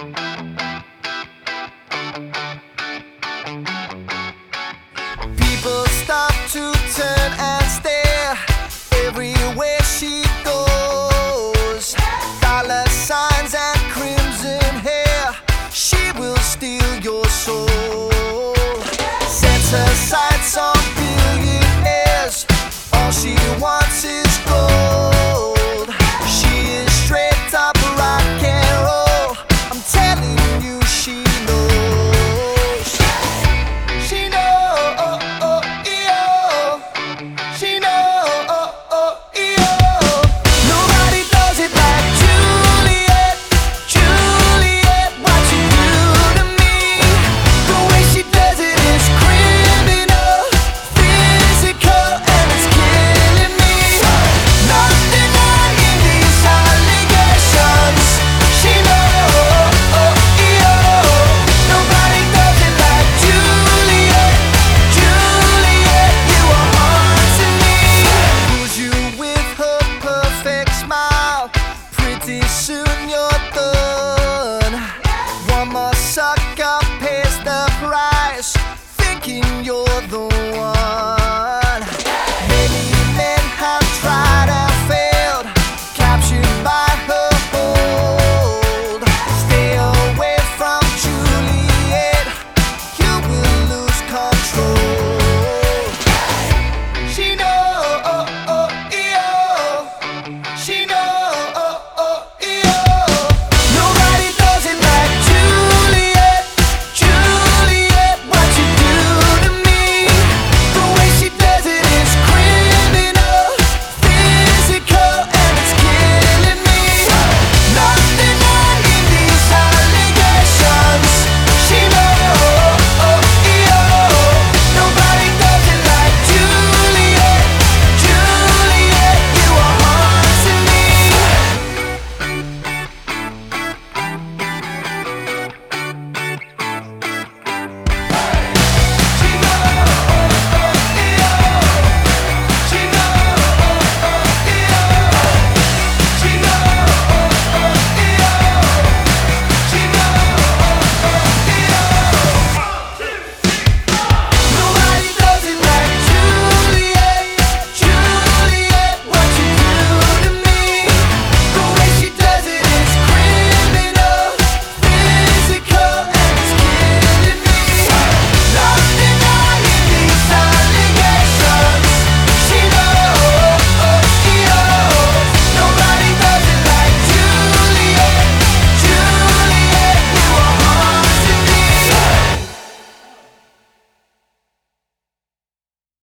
People stop to turn and stare everywhere she goes. Dollar signs and crimson hair, she will steal your soul. Sets her sights on billionaires, all she wants is gold. She is straight up rock and roll, I'm telling you she knows. She knows, she knows. Nobody does it like Juliet. Juliet, what you do to me. The way she does it is criminal, physical, and it's killing me. Not denying these allegations. She knows. Nobody does it like Juliet. Juliet, you are haunting me. Lose you with her perfect smile. Pretty soon you're